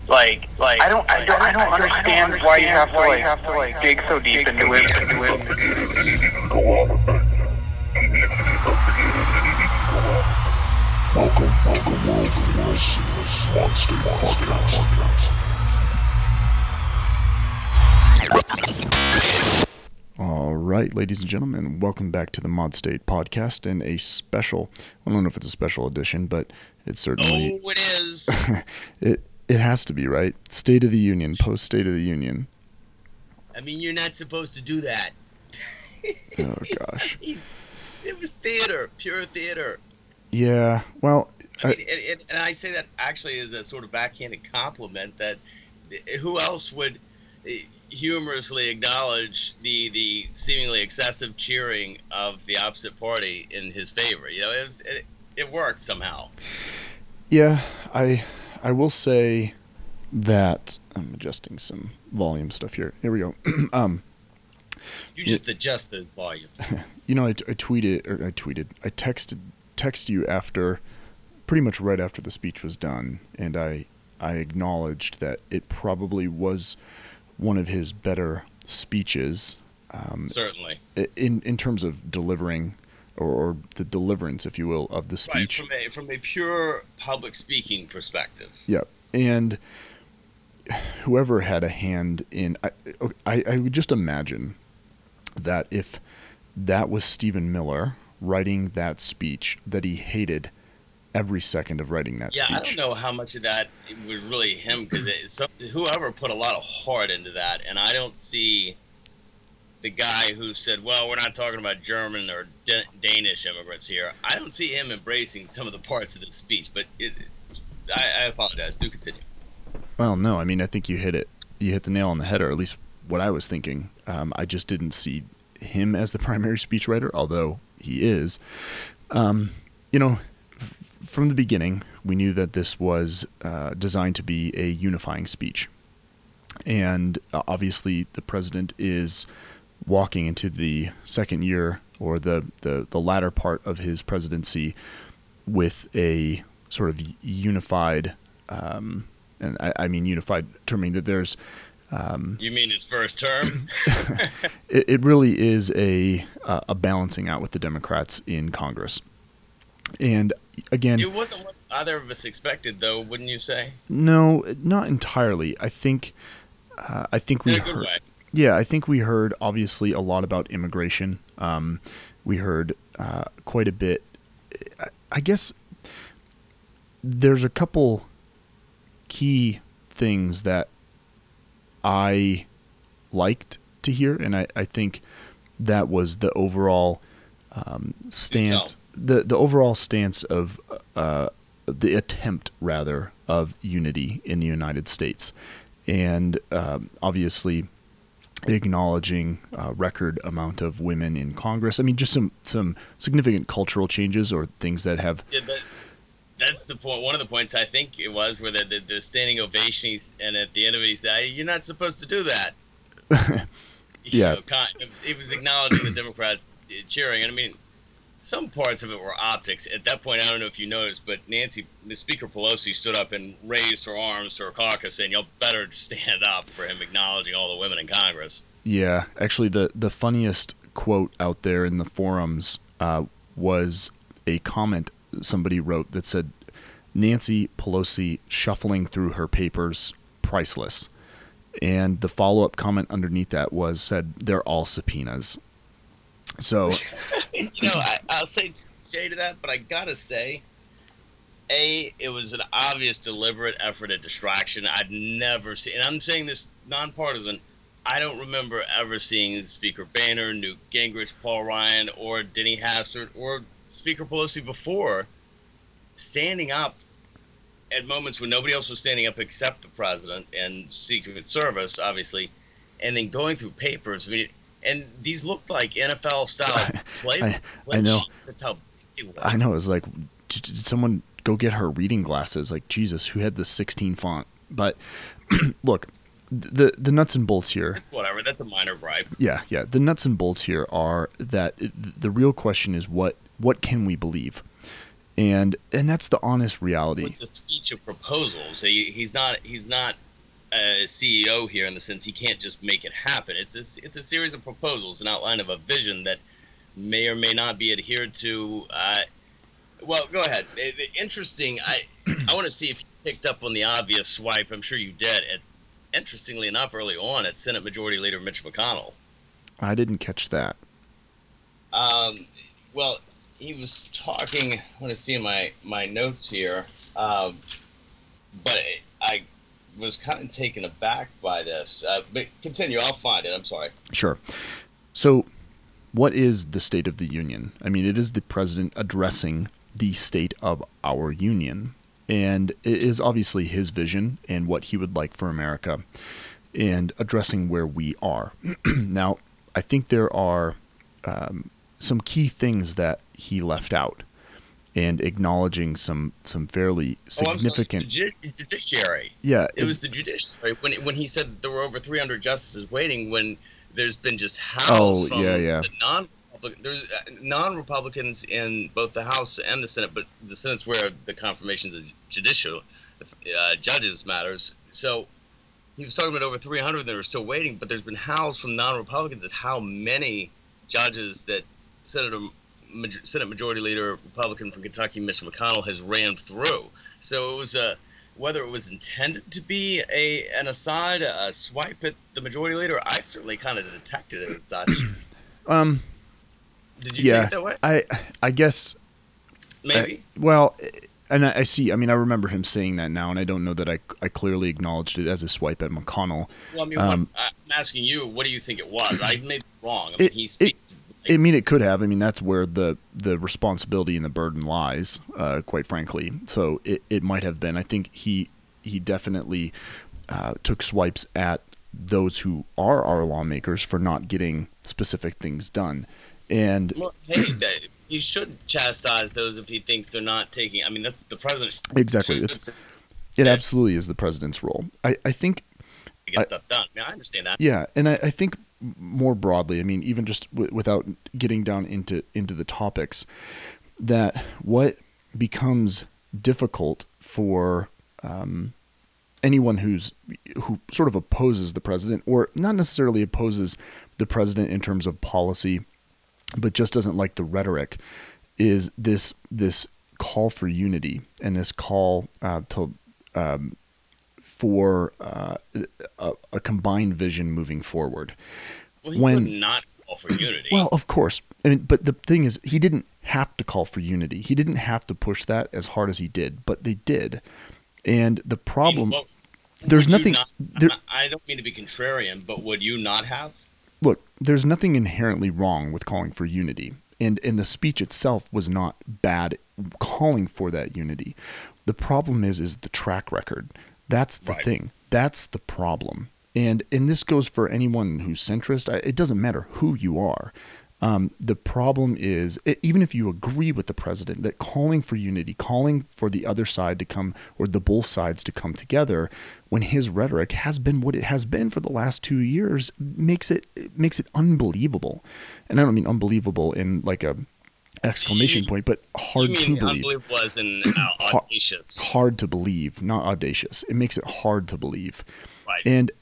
I don't understand why you have to dig so deep into it. Welcome to the world famous Monster Podcast. All right, ladies and gentlemen, welcome back to the Mod State Podcast and a special, I don't know if it's a special edition, but it's certainly... Oh, it is. It has to be, right? State of the Union, post-State of the Union. I mean, you're not supposed to do that. Oh, gosh. It was theater, pure theater. Yeah, well... I mean, and I say that actually as a sort of backhanded compliment that who else would humorously acknowledge the seemingly excessive cheering of the opposite party in his favor? You know, it worked somehow. Yeah, I will say that I'm adjusting some volume stuff here. Here we go. You just adjust those volumes. You know, I texted you after, pretty much right after the speech was done, and I acknowledged that it probably was one of his better speeches. Certainly. In terms of delivering, or the deliverance, if you will, of the speech. Right, from a pure public speaking perspective. Yep. And whoever had a hand in... I would just imagine that if that was Stephen Miller writing that speech, that he hated every second of writing that speech. Yeah, I don't know how much of that was really him, because whoever put a lot of heart into that, and I don't see the guy who said, well, we're not talking about German or Danish immigrants here. I don't see him embracing some of the parts of the speech, but I apologize. Do continue. Well, no, I mean, I think you hit it. You hit the nail on the head, or at least what I was thinking. I just didn't see him as the primary speechwriter, although he is. From the beginning, we knew that this was designed to be a unifying speech. And obviously, the president is walking into the second year, or the latter part of his presidency, with a sort of unified, and I mean unified, terming that there's... you mean his first term? It really is a balancing out with the Democrats in Congress. And again... It wasn't what either of us expected, though, wouldn't you say? No, not entirely. I think we in a good way. Yeah, I think we heard, obviously, a lot about immigration. We heard quite a bit. I guess there's a couple key things that I liked to hear, and I think that was the overall stance. The overall stance of the attempt, rather, of unity in the United States, and obviously acknowledging a record amount of women in Congress. I mean, just some significant cultural changes, or things that have... Yeah, that's the point. One of the points I think it was where the standing ovation, and at the end of it he said, "You're not supposed to do that." Yeah, it was acknowledging the Democrats cheering, and I mean, some parts of it were optics. At that point, I don't know if you noticed, but Speaker Pelosi stood up and raised her arms to her caucus, saying, "You'll better stand up," for him acknowledging all the women in Congress. Yeah, actually, the funniest quote out there in the forums was a comment somebody wrote that said, "Nancy Pelosi shuffling through her papers, priceless." And the follow-up comment underneath that said, "They're all subpoenas." So, I'll say to that, but I gotta say, it was an obvious, deliberate effort at distraction. I'd never seen, and I'm saying this nonpartisan, I don't remember ever seeing Speaker Boehner, Newt Gingrich, Paul Ryan, or Denny Hastert, or Speaker Pelosi before standing up at moments when nobody else was standing up except the president and Secret Service, obviously, and then going through papers. I mean, and these looked like NFL-style play. I know. That's how big they were. I know. It was like, did someone go get her reading glasses? Like, Jesus, who had the 16 font? But look, the nuts and bolts here. It's whatever. That's a minor gripe. Yeah. The nuts and bolts here are that the real question is what can we believe? And that's the honest reality. It's a speech of proposals. He's not a CEO here in the sense he can't just make it happen. It's a series of proposals, an outline of a vision that may or may not be adhered to. Well, go ahead. Interesting. I want to see if you picked up on the obvious swipe. I'm sure you did. Interestingly enough, early on at Senate Majority Leader Mitch McConnell. I didn't catch that. Well, he was talking. I want to see my notes here, but I was kind of taken aback by this. But continue. I'll find it. I'm sorry. Sure. So, what is the State of the Union? I mean, it is the president addressing the state of our union, and it is obviously his vision and what he would like for America, and addressing where we are. Now, I think there are some key things that he left out, and acknowledging some fairly significant judiciary. Yeah, it was the judiciary when he said there were over 300 justices waiting, when there's been just howls from the non-Republicans in both the House and the Senate, but the Senate's where the confirmations of judicial judges matters. So he was talking about over 300 that are still waiting, but there's been howls from non-Republicans at how many judges that Senate Majority Leader Republican from Kentucky, Mitch McConnell, has ran through. So it was whether it was intended to be an aside, a swipe at the Majority Leader, I certainly kind of detected it as such. Did you take it that way? I guess maybe. Well, and I see. I mean, I remember him saying that now, and I don't know that I clearly acknowledged it as a swipe at McConnell. Well, I mean, I'm asking you, what do you think it was? I may be wrong. I mean, he speaks. I mean, it could have. I mean, that's where the responsibility and the burden lies, quite frankly. So it might have been. I think he definitely took swipes at those who are our lawmakers for not getting specific things done. And well, hey, he should chastise those if he thinks they're not taking. I mean, that's the president. Exactly. It absolutely is the president's role. I think get stuff done. I mean, I understand that. Yeah, and I think more broadly, I mean, even just without getting down into the topics, that what becomes difficult for anyone who sort of opposes the president, or not necessarily opposes the president in terms of policy, but just doesn't like the rhetoric, is this call for unity and this call for a combined vision moving forward. Well, he would not call for unity. Well, of course. I mean, but the thing is, he didn't have to call for unity. He didn't have to push that as hard as he did, but they did. And the problem, there's nothing. I don't mean to be contrarian, but would you not have? Look, there's nothing inherently wrong with calling for unity. And the speech itself was not bad calling for that unity. The problem is the track record. That's the thing. That's the problem. And this goes for anyone who's centrist. It doesn't matter who you are. The problem is, even if you agree with the president, that calling for unity, calling for the other side to come, or the both sides to come together, when his rhetoric has been what it has been for the last 2 years, makes it unbelievable. And I don't mean unbelievable in like a exclamation point, but hard to believe. Unbelievable as in audacious. Hard to believe, not audacious. It makes it hard to believe. Right. And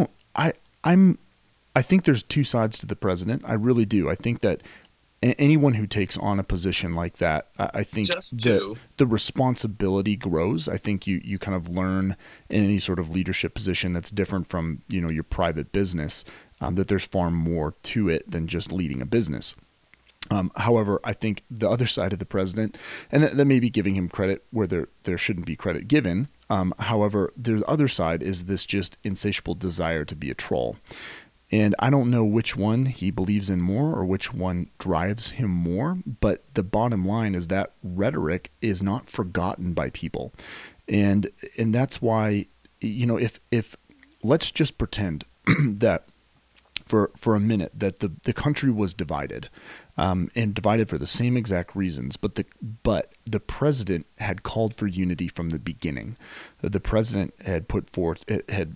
I think there's two sides to the president. I really do. I think that anyone who takes on a position like that, I think that the responsibility grows. I think you kind of learn in any sort of leadership position that's different from, your private business, that there's far more to it than just leading a business. However, I think the other side of the president, and that may be giving him credit where there shouldn't be credit given. However, the other side is this just insatiable desire to be a troll. And I don't know which one he believes in more or which one drives him more, but the bottom line is that rhetoric is not forgotten by people. And that's why, if let's just pretend that for a minute that the country was divided, and divided for the same exact reasons, but the president had called for unity from the beginning. The president had put forth, had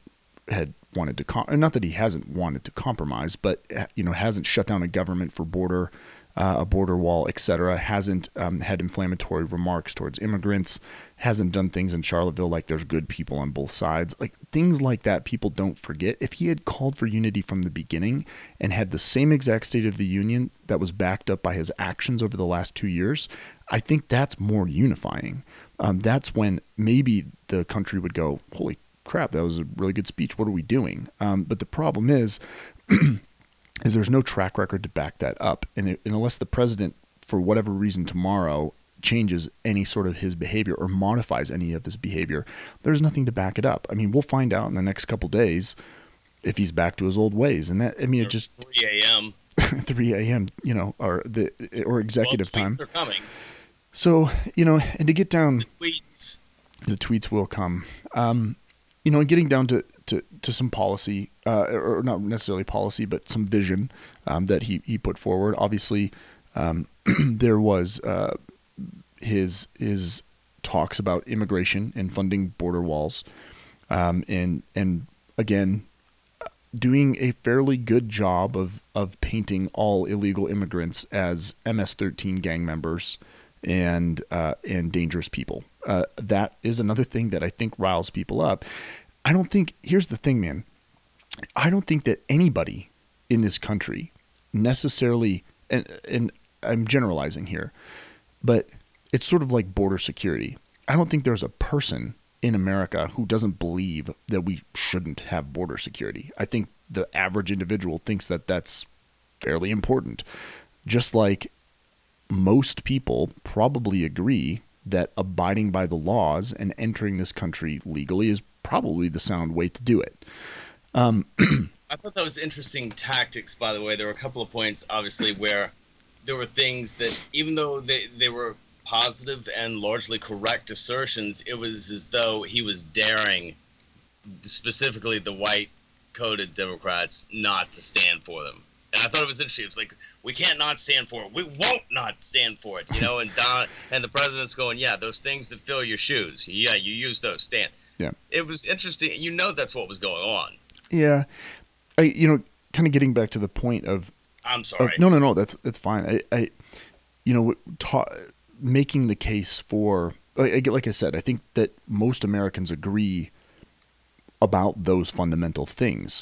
wanted to, not that he hasn't wanted to compromise, but hasn't shut down a government for border a border wall, etc., hasn't had inflammatory remarks towards immigrants, hasn't done things in Charlottesville like there's good people on both sides, like things like that people don't forget. If he had called for unity from the beginning and had the same exact State of the Union that was backed up by his actions over the last 2 years, I think that's more unifying. That's when maybe the country would go, holy crap, that was a really good speech. What are we doing? But the problem is there's no track record to back that up. And unless the president, for whatever reason tomorrow, changes any sort of his behavior or modifies any of his behavior, there's nothing to back it up. I mean, we'll find out in the next couple days if he's back to his old ways. And that, I mean, it just 3 a.m. 3 a.m., or executive time. Are coming. So, and to get down, The tweets will come. And getting down to some policy, or not necessarily policy, but some vision that he put forward. Obviously, there was his talks about immigration and funding border walls, and again, doing a fairly good job of painting all illegal immigrants as MS-13 gang members and dangerous people. That is another thing that I think riles people up. Here's the thing, man. I don't think that anybody in this country necessarily, and I'm generalizing here, but it's sort of like border security. I don't think there's a person in America who doesn't believe that we shouldn't have border security. I think the average individual thinks that that's fairly important. Just like most people probably agree that abiding by the laws and entering this country legally is probably the sound way to do it. I thought that was interesting tactics, by the way. There were a couple of points, obviously, where there were things that, even though they were positive and largely correct assertions, it was as though he was daring, specifically the white-coated Democrats, not to stand for them. And I thought it was interesting. It was like, we can't not stand for it. We won't not stand for it, and the president's going, yeah, those things that fill your shoes. Yeah, you use those, stand. Yeah. It was interesting. That's what was going on. Yeah. Kind of getting back to the point of, I'm sorry. No, that's fine. Making the case for, like I said, I think that most Americans agree about those fundamental things.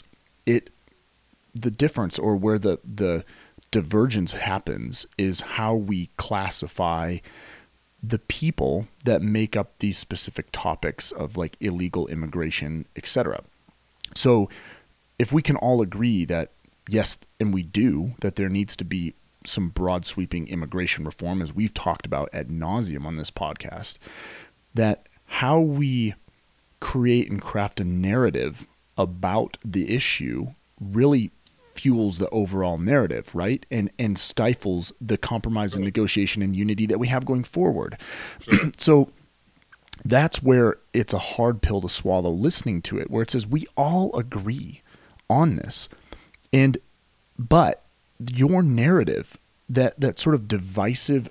The difference, or where the divergence happens, is how we classify the people that make up these specific topics of like illegal immigration, etc. So if we can all agree that yes, and we do, that there needs to be some broad sweeping immigration reform, as we've talked about ad nauseum on this podcast, that how we create and craft a narrative about the issue really fuels the overall narrative, right? And stifles the compromise and negotiation and unity that we have going forward. Sure. So that's where it's a hard pill to swallow listening to it, where it says we all agree on this. But your narrative, that sort of divisive,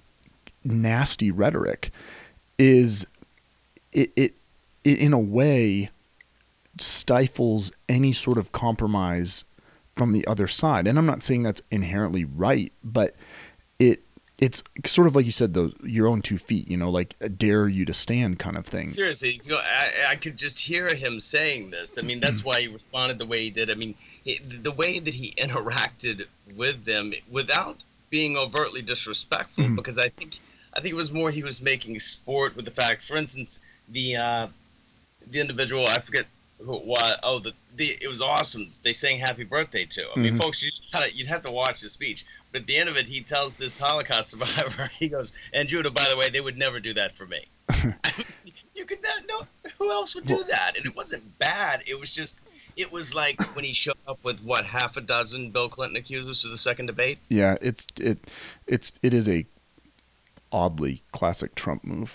nasty rhetoric, is it in a way stifles any sort of compromise from the other side. And I'm not saying that's inherently right, but it's sort of like you said, your own 2 feet, like a dare you to stand kind of thing. Seriously, I could just hear him saying this. I mean, that's why he responded the way he did. I mean, the way that he interacted with them without being overtly disrespectful, because I think it was more he was making sport with the fact, for instance, the individual, I forget who it was. It was awesome. They sang "Happy Birthday" to him. I mean, folks, you'd have to watch the speech. But at the end of it, he tells this Holocaust survivor, he goes, "And Judah, by the way, they would never do that for me." You could not know who else would do that, and it wasn't bad. It was like when he showed up with half a dozen Bill Clinton accusers to the second debate. Yeah, it is a oddly classic Trump move.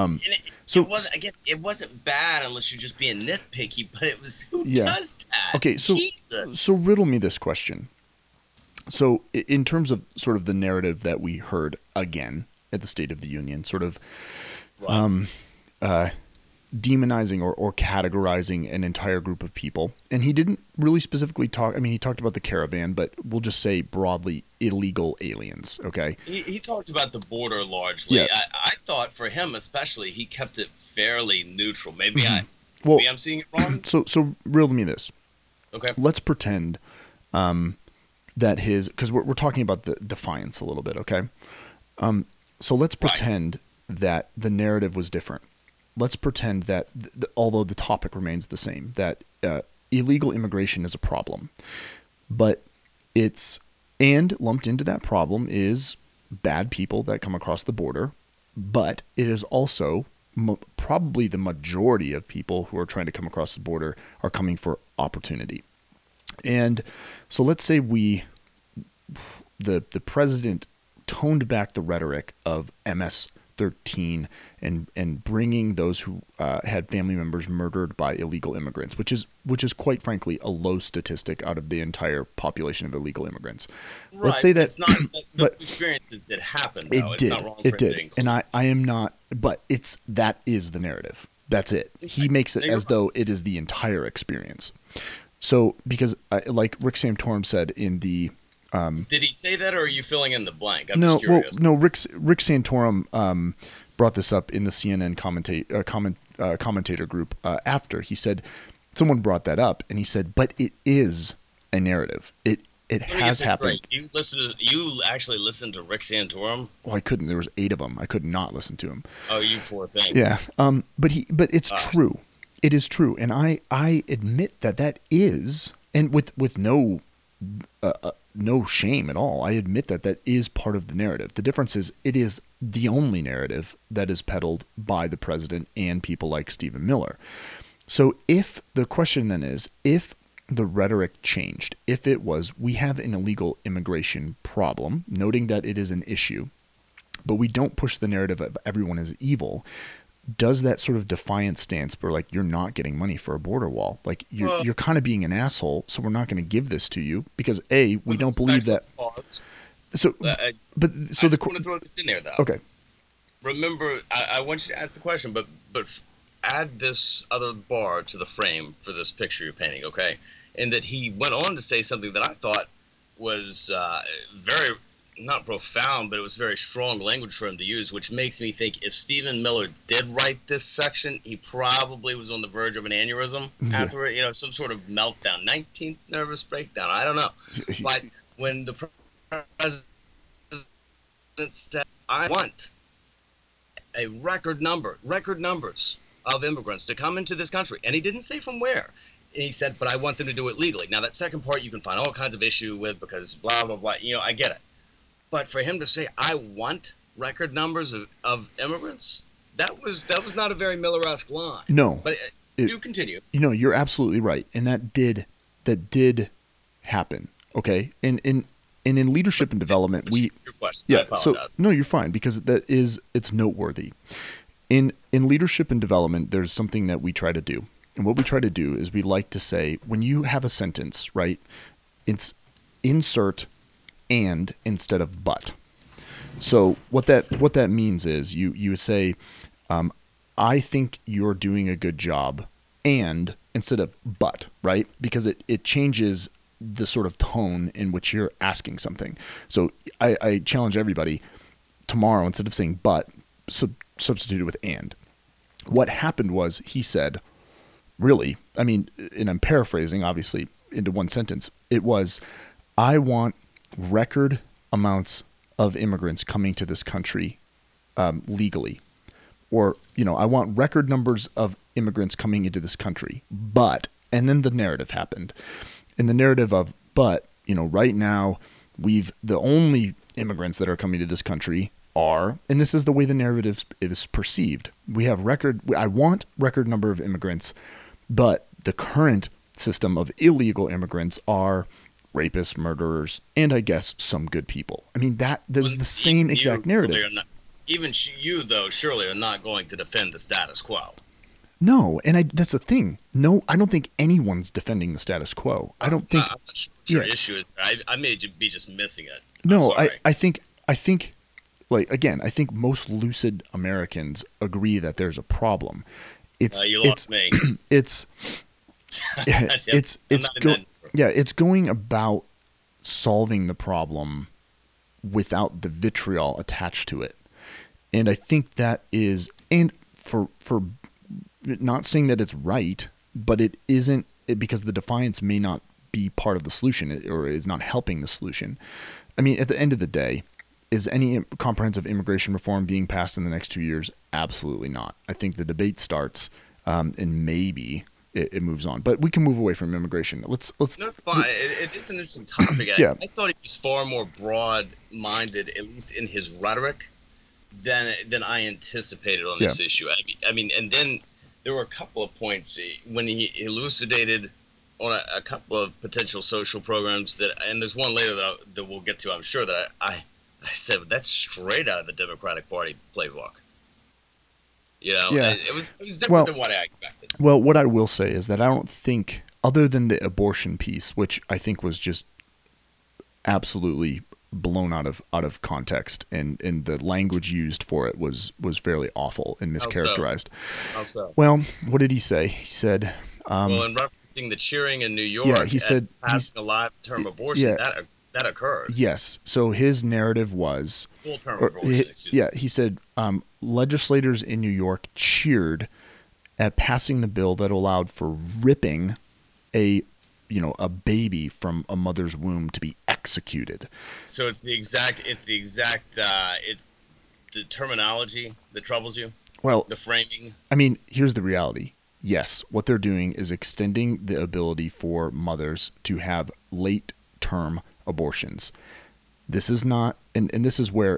It wasn't bad unless you're just being nitpicky, but it was, who does that? Okay, so riddle me this question. So in terms of sort of the narrative that we heard again at the State of the Union, sort of demonizing or categorizing an entire group of people. And he didn't really specifically talk. I mean, he talked about the caravan, but we'll just say broadly illegal aliens. Okay. He talked about the border largely. Yeah. I thought for him especially, he kept it fairly neutral. Maybe Mm-hmm. I'm seeing it wrong. So riddle me this. Okay. Let's pretend that because we're talking about the Defiance a little bit. Okay. So let's pretend that the narrative was different. Let's pretend that, although the topic remains the same, that illegal immigration is a problem. But and lumped into that problem is bad people that come across the border. But it is also probably the majority of people who are trying to come across the border are coming for opportunity. And so let's say the president toned back the rhetoric of MS-13 and bringing those who had family members murdered by illegal immigrants, which is quite frankly a low statistic out of the entire population of illegal immigrants. Right. Let's say that it's not those experiences did happen. Though. It's not wrong for it did, and I am not. But that is the narrative. That's it. He makes it as though it is the entire experience. So because like Rick Santorum said in the. Did he say that, or are you filling in the blank? I'm just curious. Rick Santorum brought this up in the CNN commentator group after. He said, someone brought that up, and he said, but it is a narrative. It has happened. Right. You actually listened to Rick Santorum? Well, I couldn't. There was 8 of them. I could not listen to him. Oh, you poor thing. Yeah. But it's true. It is true, and I admit that is, and with no shame at all. I admit that is part of the narrative. The difference is it is the only narrative that is peddled by the president and people like Stephen Miller. So if the question then is, if the rhetoric changed, if it was, we have an illegal immigration problem, noting that it is an issue, but we don't push the narrative of everyone is evil, does that sort of defiant stance where like you're not getting money for a border wall, like you're kind of being an asshole, so we're not going to give this to you because we don't believe that. So, I just want to throw this in there though. Okay. Remember, I want you to ask the question, but add this other bar to the frame for this picture you're painting, okay? And that he went on to say something that I thought was very. Not profound, but it was very strong language for him to use, which makes me think if Stephen Miller did write this section, he probably was on the verge of an aneurysm after it, some sort of meltdown, 19th nervous breakdown. I don't know. But when the president said, I want a record numbers of immigrants to come into this country, and he didn't say from where. And he said, but I want them to do it legally. Now, that second part you can find all kinds of issue with because blah, blah, blah. I get it. But for him to say, I want record numbers of immigrants, that was not a very Miller-esque line. No. But you continue. You're absolutely right. And that did happen. Okay. And in leadership and development, your question. I apologize. No, you're fine because it's noteworthy. In leadership and development, there's something that we try to do. And what we try to do is we like to say, when you have a sentence, right, it's insert and instead of but. So what that means is you say, I think you're doing a good job, and instead of but, right? Because it changes the sort of tone in which you're asking something. So I challenge everybody tomorrow, instead of saying but, substitute it with and. What happened was he said, really, I mean, and I'm paraphrasing obviously into one sentence, it was, I want record amounts of immigrants coming to this country legally, or I want record numbers of immigrants coming into this country, but, and then the narrative happened, and the narrative of but right now the only immigrants that are coming to this country are, and this is the way the narrative is perceived, I want record number of immigrants, but the current system of illegal immigrants are rapists, murderers, and I guess some good people. I mean, that was the same exact narrative. Even you, though, surely are not going to defend the status quo. No, and that's the thing. No, I don't think anyone's defending the status quo. I don't think. I'm not sure what your issue is. I may be just missing it. No, I think, like, again, I think most lucid Americans agree that there's a problem. You lost me. it's I'm not in that. yeah, it's going about solving the problem without the vitriol attached to it. And I think that is, and for not saying that it's right, but it isn't, because the defiance may not be part of the solution or is not helping the solution. I mean, at the end of the day, is any comprehensive immigration reform being passed in the next 2 years? Absolutely not. I think the debate starts, and maybe it moves on. But we can move away from immigration. Let's. That's fine. It is an interesting topic. Yeah. I thought he was far more broad-minded, at least in his rhetoric, than I anticipated on this issue. I mean, and then there were a couple of points when he elucidated on a couple of potential social programs and there's one later that we'll get to. I'm sure that I said that's straight out of the Democratic Party playbook. You know, it was different than what I expected. Well, what I will say is that I don't think, other than the abortion piece, which I think was just absolutely blown out of context, and the language used for it was fairly awful and mischaracterized. How so? Well, what did he say? He said, well, in referencing the cheering in New York, he said passing a live-term abortion, that occurred. Yes. So his narrative was full-term abortion. He said legislators in New York cheered at passing the bill that allowed for ripping a baby from a mother's womb to be executed. So it's the terminology that troubles you. Well, the framing. I mean, here's the reality. Yes, what they're doing is extending the ability for mothers to have late-term abortions. This is not, and this is where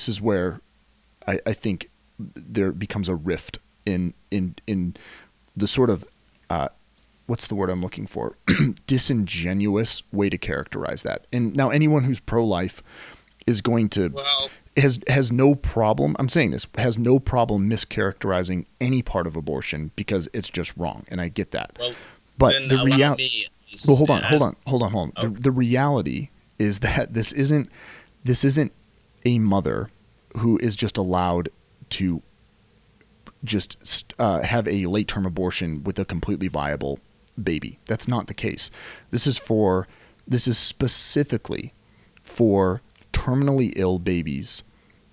I think there becomes a rift in the sort of what's the word I'm looking for? Disingenuous way to characterize that. And now anyone who's pro-life is going to has no problem. I'm saying this has no problem mischaracterizing any part of abortion because it's just wrong, and I get that. Well, but the reality. Well, hold on. Okay. The reality is that this isn't a mother who is just allowed to just have a late-term abortion with a completely viable baby. That's not the case. This is specifically for terminally ill babies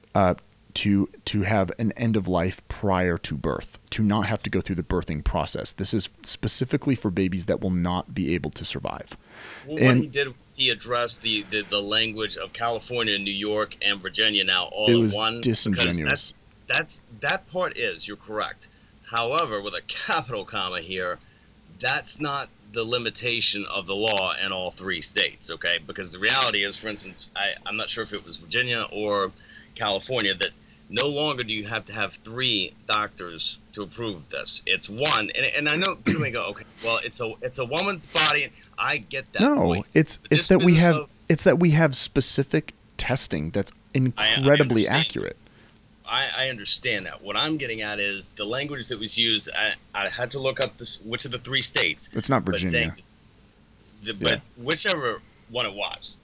to have an end of life prior to birth, to not have to go through the birthing process. This is specifically for babies that will not be able to survive. Well, what he did, he addressed the language of California, New York, and Virginia now all in one. It was disingenuous. That part is, you're correct. However, with a capital comma here, that's not the limitation of the law in all three states, okay? Because the reality is, for instance, I'm not sure if it was Virginia or California, that no longer do you have to have 3 doctors to approve of this. It's one, and I know people may go, okay, well, it's a woman's body. I get that. No, point. it's that we have specific testing that's incredibly accurate. I understand that. What I'm getting at is the language that was used. I had to look up which of the 3 states. It's not Virginia. But whichever one it was,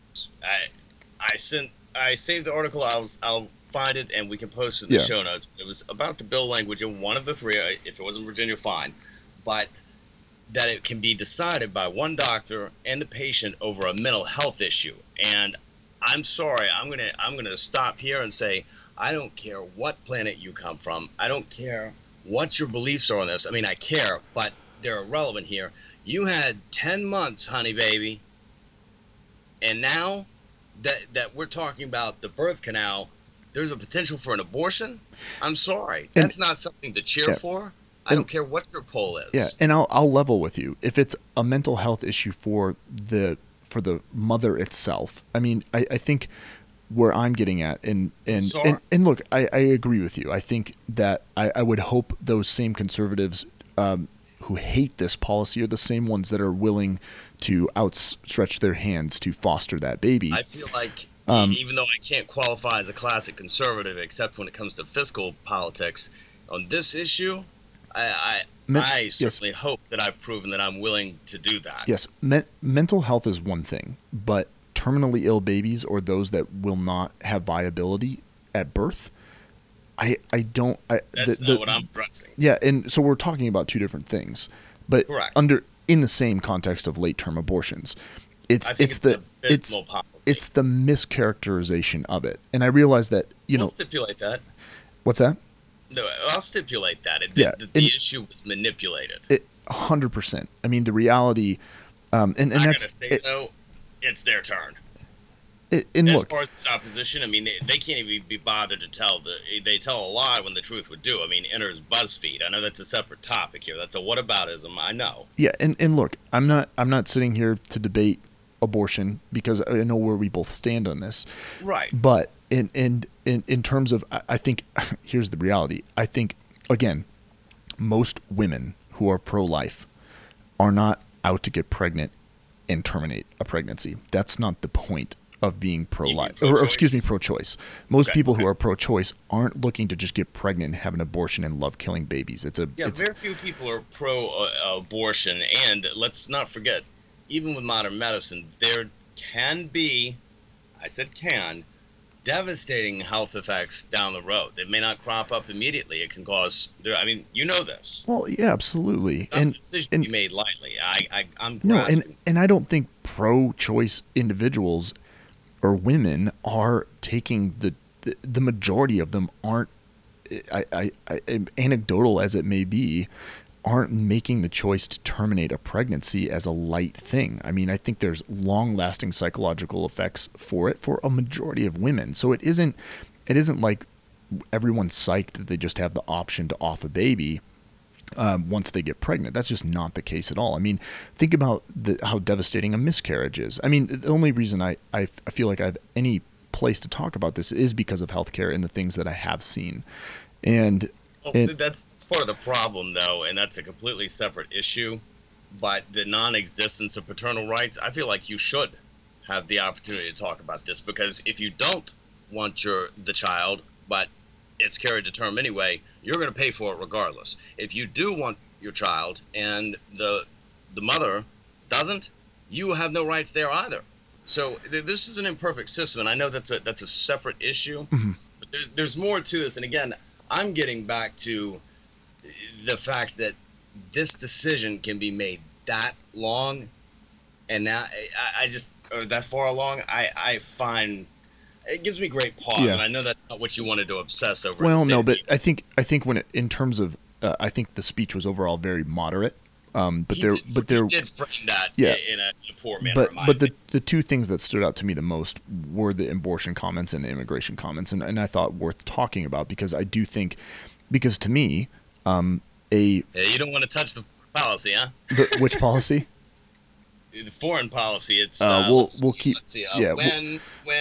I saved the article. I'll find it and we can post it in the show notes. It was about the bill language in one of the 3. If it wasn't Virginia, fine. But that it can be decided by one doctor and the patient over a mental health issue. And I'm sorry, I'm gonna stop here and say, I don't care what planet you come from. I don't care what your beliefs are on this. I mean, I care, but they're irrelevant here. You had 10 months, honey baby, and now that we're talking about the birth canal, there's a potential for an abortion? I'm sorry. That's not something to cheer for. I don't care what your poll is. Yeah, and I'll level with you. If it's a mental health issue for the mother itself, I mean, I think where I'm getting at, and look, I agree with you. I think that I would hope those same conservatives who hate this policy are the same ones that are willing to outstretch their hands to foster that baby. I feel like even though I can't qualify as a classic conservative, except when it comes to fiscal politics, on this issue, I certainly hope that I've proven that I'm willing to do that. Yes, mental health is one thing, but terminally ill babies or those that will not have viability at birth, I don't. That's not what I'm pressing. Yeah, and so we're talking about two different things, but Correct. in the same context of late term abortions, it's the mischaracterization of it, and I realize that I'll stipulate that. What's that? No, I'll stipulate that. The issue was manipulated. 100%. I mean, the reality, and I'm that's gonna say though, it's their turn. And as look, far as this opposition, I mean, they can't even be bothered to tell they tell a lie when the truth would do. I mean, enters BuzzFeed. I know that's a separate topic here. That's a whataboutism. I know. Yeah, and look, I'm not sitting here to debate abortion because I know where we both stand on this. Right. But in terms of, I think here's the reality. I think again, most women who are pro-life are not out to get pregnant and terminate a pregnancy. That's not the point of being pro-life, or excuse me, pro-choice. Most people who are pro-choice aren't looking to just get pregnant and have an abortion and love killing babies. Very few people are pro-abortion, and let's not forget, even with modern medicine, there can be, I said can, devastating health effects down the road. They may not crop up immediately. It can cause, I mean, you know this. Well, yeah, absolutely. It's not a decision to be made lightly. I'm grasping. No, and I don't think pro-choice individuals or women are taking the majority of them aren't, I anecdotal as it may be, aren't making the choice to terminate a pregnancy as a light thing. I mean, I think there's long-lasting psychological effects for it for a majority of women. So it isn't like everyone's psyched that they just have the option to off a baby once they get pregnant. That's just not the case at all. I mean, think about how devastating a miscarriage is. I mean, the only reason I feel like I have any place to talk about this is because of healthcare and the things that I have seen. And that's part of the problem, though, and that's a completely separate issue. But the non-existence of paternal rights, I feel like you should have the opportunity to talk about this, because if you don't want the child, but it's carried to term anyway, you're going to pay for it regardless. If you do want your child and the mother doesn't, you have no rights there either. So this is an imperfect system, and I know that's a separate issue, but there's more to this. And again, I'm getting back to the fact that this decision can be made that long, and now or that far along. I find it gives me great pause, and I know that's not what you wanted to obsess over. Well, no, but I think when in terms of, I think the speech was overall very moderate. But he did frame that in a poor manner. But the two things that stood out to me the most were the abortion comments and the immigration comments, and I thought worth talking about, because I do think, because to me, you don't want to touch the policy, huh? Which policy? The foreign policy. It's we'll keep. Let's see. When,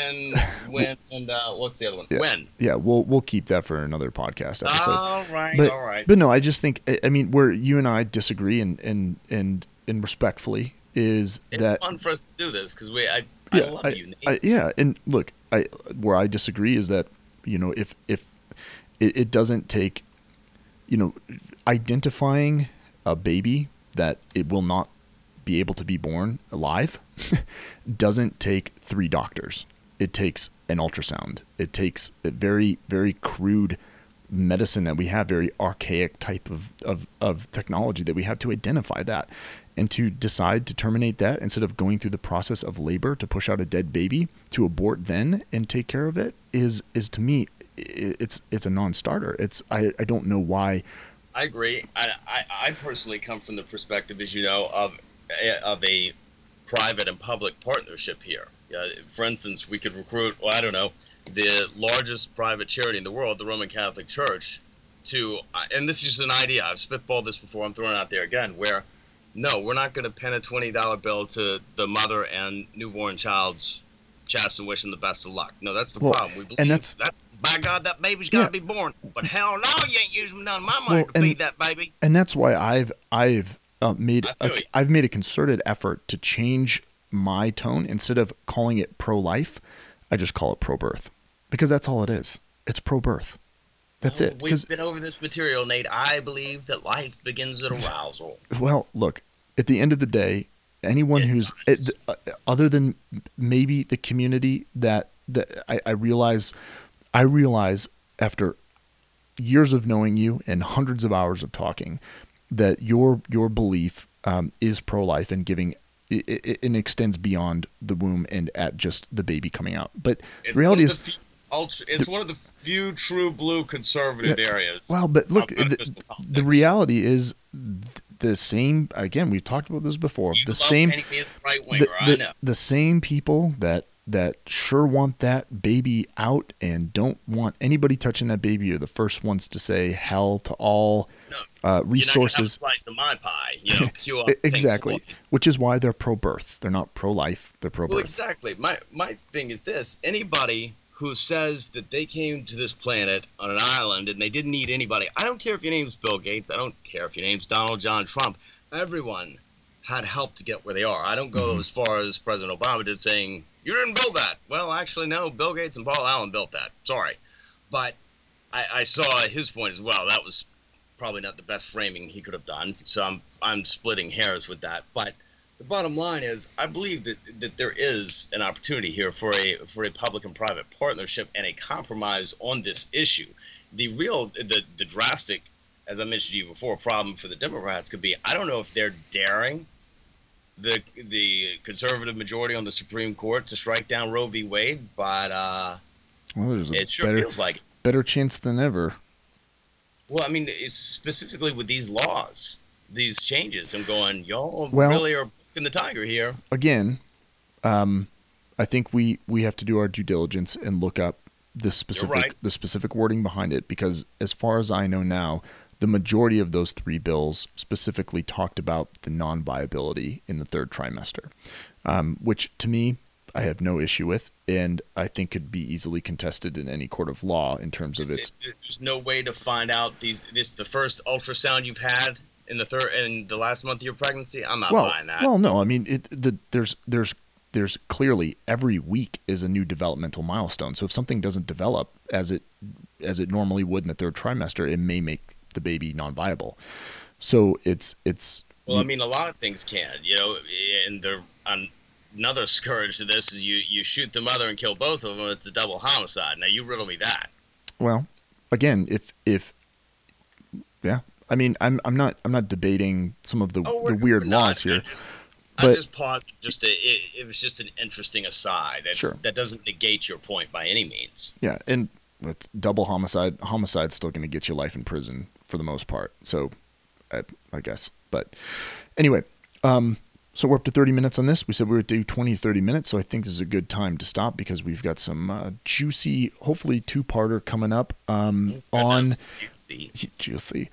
and what's the other one? Yeah, when? Yeah, we'll keep that for another podcast episode. All right. But no, I just think, I mean, where you and I disagree and respectfully is that it's fun for us to do this, because I love you, Nate. And look, where I disagree is that, you know, if it doesn't take, you know, identifying a baby that it will not be able to be born alive doesn't take 3 doctors. It takes an ultrasound. It takes a very, very crude medicine that we have, very archaic type of technology that we have to identify that. And to decide to terminate that instead of going through the process of labor to push out a dead baby, to abort then and take care of it is to me, it's a non-starter. I don't know why. I agree. I personally come from the perspective, as you know, of a private and public partnership here. For instance, we could recruit, well, I don't know, the largest private charity in the world, the Roman Catholic Church, to, and this is just an idea, I've spitballed this before, I'm throwing it out there again, where, no, we're not going to pin a $20 bill to the mother and newborn child's chest and wish them the best of luck. No, that's the problem. We believe that, by God, that baby's got to be born. But hell no, you ain't using none of my money to feed that baby. And that's why I've made a concerted effort to change my tone. Instead of calling it pro-life, I just call it pro-birth, because that's all it is. It's pro-birth. That's it. We've been over this material, Nate. I believe that life begins at arousal. Well, look, at the end of the day, anyone who's other than maybe the community that I realize after years of knowing you and hundreds of hours of talking that your belief is pro-life and giving it extends beyond the womb and at just the baby coming out. But the reality is, it's one of the few true blue conservative areas. Well, but look, the reality is the same. Again, we've talked about this before. The same people that sure want that baby out and don't want anybody touching that baby are the first ones to say hell to all resources. You're not gonna have a slice of my pie, queue up exactly. Which is why they're pro-birth. They're not pro-life. They're pro-birth. Well, exactly. My thing is this: anybody who says that they came to this planet on an island and they didn't need anybody. I don't care if your name's Bill Gates. I don't care if your name's Donald John Trump. Everyone had help to get where they are. I don't go as far as President Obama did, saying, you didn't build that. Well, actually, no. Bill Gates and Paul Allen built that. Sorry. But I saw his point as well. That was probably not the best framing he could have done. So I'm splitting hairs with that. But the bottom line is, I believe that there is an opportunity here for a public and private partnership and a compromise on this issue. The drastic, as I mentioned to you before, problem for the Democrats could be, I don't know if they're daring the conservative majority on the Supreme Court to strike down Roe v. Wade, but it sure feels like it. Better chance than ever. Well, I mean, it's specifically with these laws, these changes. I'm going, y'all really are in the tiger here. Again, I think we have to do our due diligence and look up the specific wording behind it, because as far as I know now, the majority of those three bills specifically talked about the non-viability in the third trimester, which to me, I have no issue with, and I think could be easily contested in any court of law in terms of its. There's no way to find out this is the first ultrasound you've had in the last month of your pregnancy. I'm not buying that. Well, no, I mean there's clearly every week is a new developmental milestone. So if something doesn't develop as it normally would in the third trimester, it may make the baby non-viable. So it's well, I mean, a lot of things can, and another scourge to this is you shoot the mother and kill both of them. It's a double homicide. Now you riddle me that. Well, again, if I mean, I'm not debating some of the weird laws here. I just paused. It was just an interesting aside. That doesn't negate your point by any means. Yeah, and with double homicide, homicide's still going to get you life in prison for the most part. So, I guess. But anyway, so we're up to 30 minutes on this. We said we would do 20 to 30 minutes, so I think this is a good time to stop because we've got some juicy, hopefully two-parter coming up on juicy.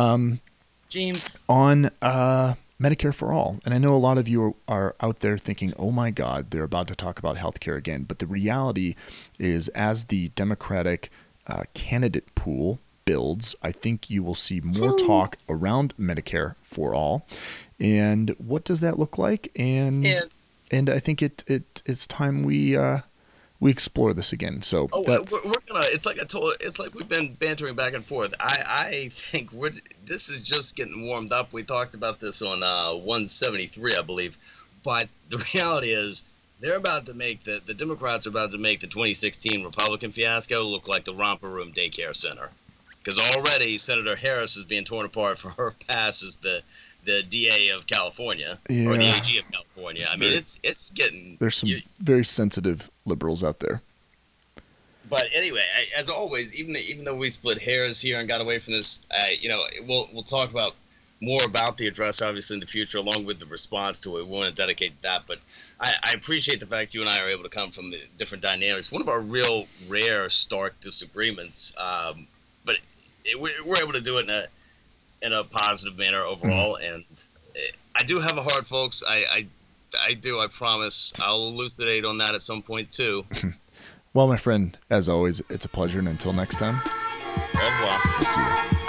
James. On Medicare for All. And I know a lot of you are out there thinking, oh my God, they're about to talk about healthcare again. But the reality is, as the Democratic candidate pool builds, I think you will see more talk around Medicare for All. And what does that look like? And I think it's time we explore this again. So we're gonna. It's like we've been bantering back and forth. I think this is just getting warmed up. We talked about this on 173, I believe. But the reality is, they're about to make the Democrats are about to make the 2016 Republican fiasco look like the romper room daycare center, because already Senator Harris is being torn apart for her pass as the DA of California, or the AG of California. I mean, it's getting... There's some very sensitive liberals out there. But anyway, as always, even though we split hairs here and got away from this, we'll talk about more about the address, obviously, in the future, along with the response to it. We want to dedicate that. But I appreciate the fact you and I are able to come from the different dynamics. One of our real rare stark disagreements, but we're able to do it in a positive manner overall. Mm-hmm. And I do have a heart, folks. I do. I promise. I'll elucidate on that at some point too. Well, my friend, as always, it's a pleasure. And until next time, au revoir. We'll see you.